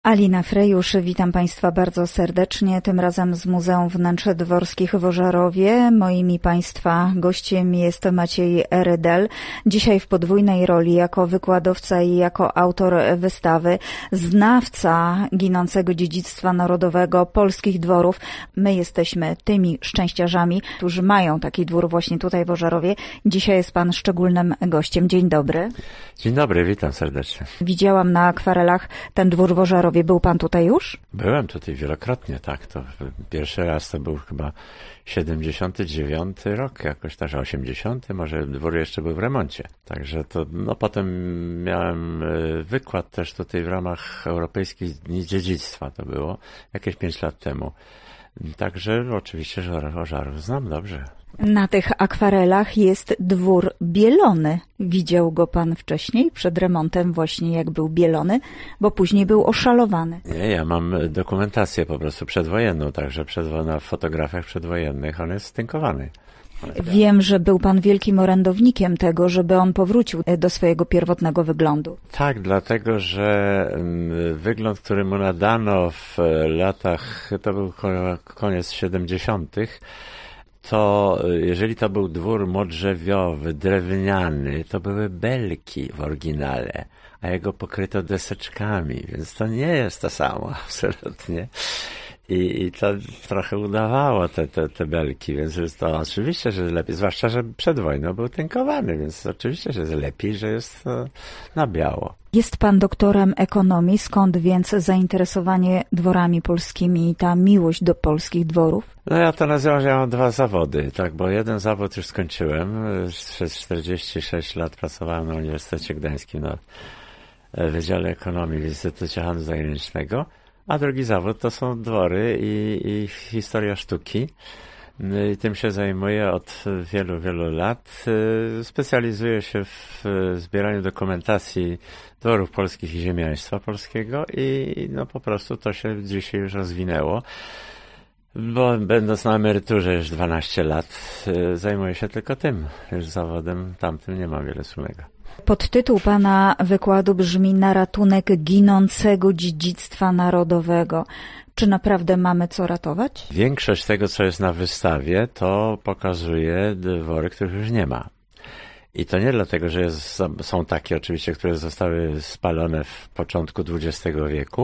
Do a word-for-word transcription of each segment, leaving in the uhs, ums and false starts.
Alina Frejusz, witam Państwa bardzo serdecznie, tym razem z Muzeum Wnętrz Dworskich w Ożarowie. Moim i Państwa gościem jest Maciej Rydel. Dzisiaj w podwójnej roli jako wykładowca i jako autor wystawy, znawca ginącego dziedzictwa narodowego polskich dworów. My jesteśmy tymi szczęściarzami, którzy mają taki dwór właśnie tutaj w Ożarowie. Dzisiaj jest Pan szczególnym gościem. Dzień dobry. Dzień dobry, witam serdecznie. Widziałam na akwarelach ten dwór w Ożarowie. Był Pan tutaj już? Byłem tutaj wielokrotnie, tak. To pierwszy raz to był chyba siedemdziesiąty dziewiąty rok, jakoś też osiemdziesiąty, może dwór jeszcze był w remoncie. Także to, no potem miałem wykład też tutaj w ramach Europejskich Dni Dziedzictwa, to było jakieś pięć lat temu. Także oczywiście, że Ożarów znam dobrze. Na tych akwarelach jest dwór bielony. Widział go Pan wcześniej, przed remontem właśnie jak był bielony, bo później był oszalowany. Nie, ja mam dokumentację po prostu przedwojenną, także przed, na fotografiach przedwojennych on jest stynkowany. Wiem, że był Pan wielkim orędownikiem tego, żeby on powrócił do swojego pierwotnego wyglądu. Tak, dlatego, że wygląd, który mu nadano w latach, to był koniec siedemdziesiątych, to jeżeli to był dwór modrzewiowy, drewniany, to były belki w oryginale, a jego pokryto deseczkami, więc to nie jest to samo absolutnie. I, i to trochę udawało te, te, te belki, więc jest to oczywiście, że lepiej, zwłaszcza, że przed wojną był tynkowany, więc oczywiście, że jest lepiej, że jest na biało. Jest Pan doktorem ekonomii, skąd więc zainteresowanie dworami polskimi i ta miłość do polskich dworów? No ja to nazywam, że ja mam dwa zawody, tak, bo jeden zawód już skończyłem, przez czterdzieści sześć lat pracowałem na Uniwersytecie Gdańskim na Wydziale Ekonomii w Instytucie Handlu Zagranicznego, a drugi zawód to są dwory i, i historia sztuki. I tym się zajmuję od wielu, wielu lat. Specjalizuję się w zbieraniu dokumentacji dworów polskich i ziemiaństwa polskiego i no po prostu to się dzisiaj już rozwinęło. Bo będąc na emeryturze już dwanaście lat, zajmuję się tylko tym. Już zawodem tamtym nie mam wiele wspólnego. Podtytuł Pana wykładu brzmi Na ratunek ginącego dziedzictwa narodowego. Czy naprawdę mamy co ratować? Większość tego, co jest na wystawie, to pokazuje dwory, których już nie ma. I to nie dlatego, że jest, są takie oczywiście, które zostały spalone w początku dwudziestego wieku,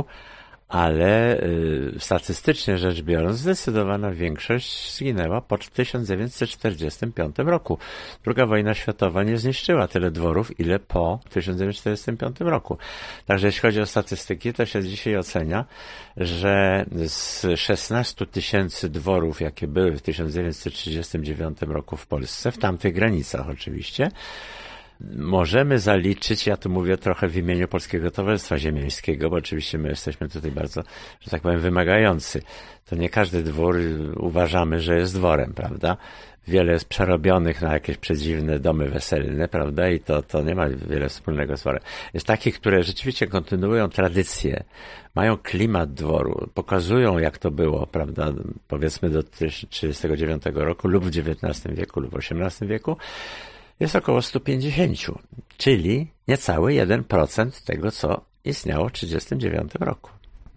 ale y, statystycznie rzecz biorąc, zdecydowana większość zginęła po tysiąc dziewięćset czterdziestym piątym roku. Druga wojna światowa nie zniszczyła tyle dworów, ile po tysiąc dziewięćset czterdziestym piątym roku. Także jeśli chodzi o statystyki, to się dzisiaj ocenia, że z szesnastu tysięcy dworów, jakie były w tysiąc dziewięćset trzydziestym dziewiątym roku w Polsce, w tamtych granicach oczywiście, możemy zaliczyć, ja tu mówię trochę w imieniu Polskiego Towarzystwa Ziemiańskiego, bo oczywiście my jesteśmy tutaj bardzo, że tak powiem, wymagający. To nie każdy dwór uważamy, że jest dworem, prawda? Wiele jest przerobionych na jakieś przedziwne domy weselne, prawda? I to, to nie ma wiele wspólnego z dworem. Jest takich, które rzeczywiście kontynuują tradycję, mają klimat dworu, pokazują jak to było, prawda? Powiedzmy do trzydziestego dziewiątego roku lub w dziewiętnastym wieku lub w osiemnastym wieku. Jest około stu pięćdziesięciu, czyli niecały jeden procent tego, co istniało w trzydziestym dziewiątym roku.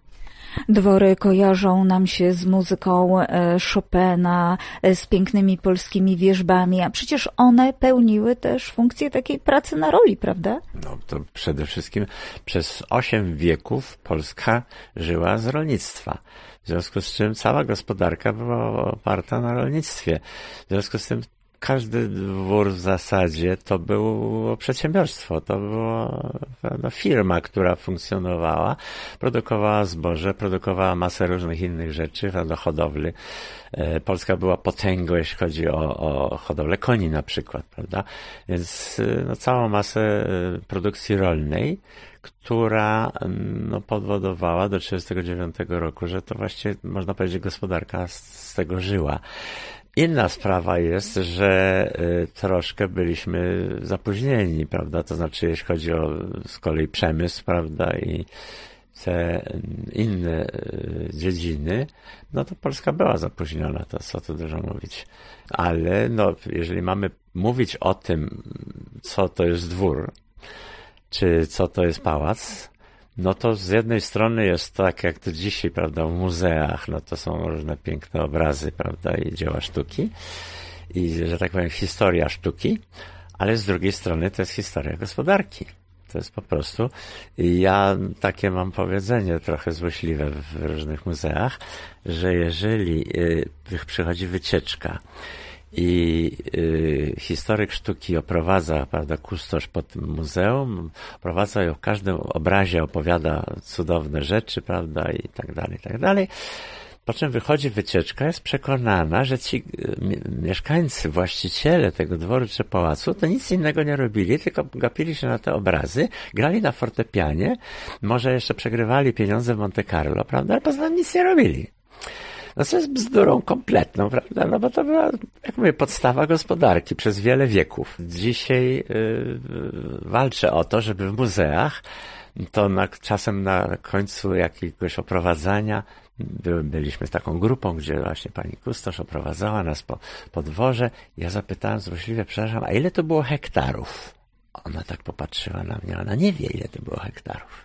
Dwory kojarzą nam się z muzyką Chopina, z pięknymi polskimi wierzbami, a przecież one pełniły też funkcję takiej pracy na roli, prawda? No to przede wszystkim przez osiem wieków Polska żyła z rolnictwa. W związku z czym cała gospodarka była oparta na rolnictwie. W związku z tym każdy dwór w zasadzie to było przedsiębiorstwo, to była no, firma, która funkcjonowała, produkowała zboże, produkowała masę różnych innych rzeczy, do hodowli. Polska była potęgą, jeśli chodzi o, o hodowlę koni na przykład, prawda? Więc no, całą masę produkcji rolnej, która no, powodowała do trzydziestego dziewiątego roku, że to właściwie, można powiedzieć, gospodarka z, z tego żyła. Inna sprawa jest, że y, troszkę byliśmy zapóźnieni, prawda, to znaczy jeśli chodzi o z kolei przemysł, prawda, i te inne y, dziedziny, no to Polska była zapóźniona, to co tu dużo mówić. Ale no, jeżeli mamy mówić o tym, co to jest dwór, czy co to jest pałac, no to z jednej strony jest tak, jak to dzisiaj, prawda, w muzeach, no to są różne piękne obrazy, prawda, i dzieła sztuki i, że tak powiem, historia sztuki, ale z drugiej strony to jest historia gospodarki. To jest po prostu, ja takie mam powiedzenie trochę złośliwe w różnych muzeach, że jeżeli y, przychodzi wycieczka i y, historyk sztuki oprowadza, prawda, kustosz po tym muzeum, oprowadza i o każdym obrazie opowiada cudowne rzeczy, prawda, i tak dalej, i tak dalej. Po czym wychodzi wycieczka, jest przekonana, że ci mieszkańcy, właściciele tego dworu czy pałacu, to nic innego nie robili, tylko gapili się na te obrazy, grali na fortepianie, może jeszcze przegrywali pieniądze w Monte Carlo, prawda, ale poza tym nic nie robili. No co jest bzdurą kompletną, prawda, no bo to była, jak mówię, podstawa gospodarki przez wiele wieków. Dzisiaj yy, walczę o to, żeby w muzeach, to na, czasem na końcu jakiegoś oprowadzania By, byliśmy z taką grupą, gdzie właśnie pani kustosz oprowadzała nas po, po dworze. Ja zapytałem złośliwie, przepraszam, a ile to było hektarów? Ona tak popatrzyła na mnie, ona nie wie, ile to było hektarów.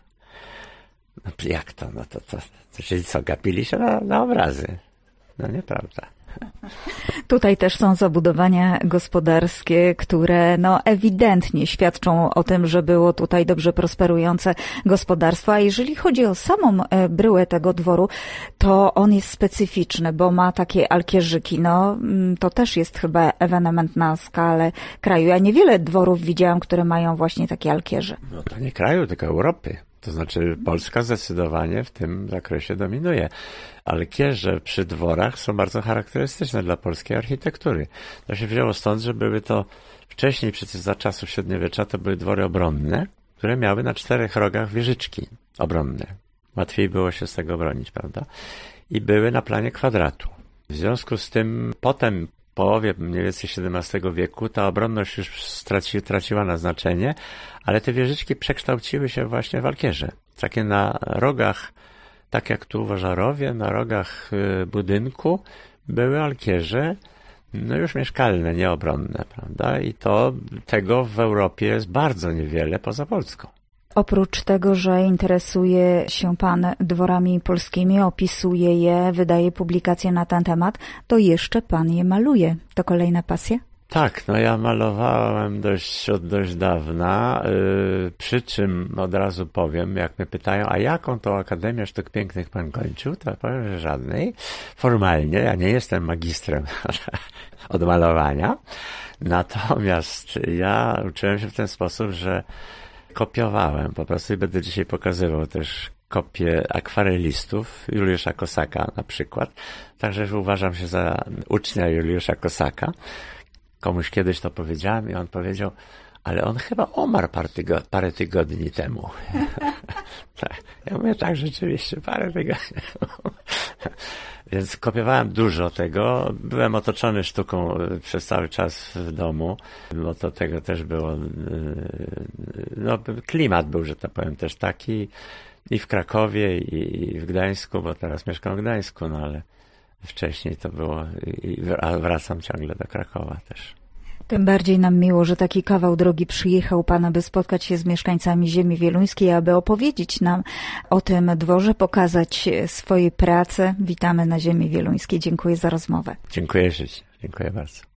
No jak to? No to, to, to czyli co, gapili się na, na obrazy? No nieprawda. Tutaj też są zabudowania gospodarskie, które no ewidentnie świadczą o tym, że było tutaj dobrze prosperujące gospodarstwo. A jeżeli chodzi o samą bryłę tego dworu, to on jest specyficzny, bo ma takie alkierzyki. No to też jest chyba ewenement na skalę kraju. Ja niewiele dworów widziałam, które mają właśnie takie alkierze. No to nie kraju, tylko Europy. To znaczy Polska zdecydowanie w tym zakresie dominuje. Alkierze przy dworach są bardzo charakterystyczne dla polskiej architektury. To się wzięło stąd, że były to wcześniej, przecież za czasów średniowiecza, to były dwory obronne, które miały na czterech rogach wieżyczki obronne. Łatwiej było się z tego bronić, prawda? I były na planie kwadratu. W związku z tym potem w połowie mniej więcej siedemnastego wieku ta obronność już straci, traciła na znaczenie, ale te wieżyczki przekształciły się właśnie w alkierze. Takie na rogach, tak jak tu w Ożarowie, na rogach budynku były alkierze, no już mieszkalne, nie obronne, prawda? I to tego w Europie jest bardzo niewiele poza Polską. Oprócz tego, że interesuje się pan dworami polskimi, opisuje je, wydaje publikacje na ten temat, to jeszcze pan je maluje. To kolejna pasja? Tak, no ja malowałem dość, od dość dawna, yy, przy czym od razu powiem, jak mnie pytają, a jaką to Akademię Sztuk Pięknych pan kończył, to powiem, że żadnej. Formalnie, ja nie jestem magistrem od malowania, natomiast ja uczyłem się w ten sposób, że kopiowałem po prostu i będę dzisiaj pokazywał też kopie akwarelistów, Juliusza Kosaka na przykład, także uważam się za ucznia Juliusza Kosaka. Komuś kiedyś to powiedziałem i on powiedział, ale on chyba umarł parę, tygo- parę tygodni temu. Tak. Ja mówię, tak, rzeczywiście, parę tygodni temu. Więc kopiowałem dużo tego. Byłem otoczony sztuką przez cały czas w domu, bo to tego też było, no klimat był, że tak powiem, też taki i w Krakowie i w Gdańsku, bo teraz mieszkam w Gdańsku, no ale wcześniej to było i wracam ciągle do Krakowa też. Tym bardziej nam miło, że taki kawał drogi przyjechał pan, aby spotkać się z mieszkańcami ziemi wieluńskiej, aby opowiedzieć nam o tym dworze, pokazać swoje prace. Witamy na ziemi wieluńskiej. Dziękuję za rozmowę. Dziękuję, życie. Dziękuję bardzo.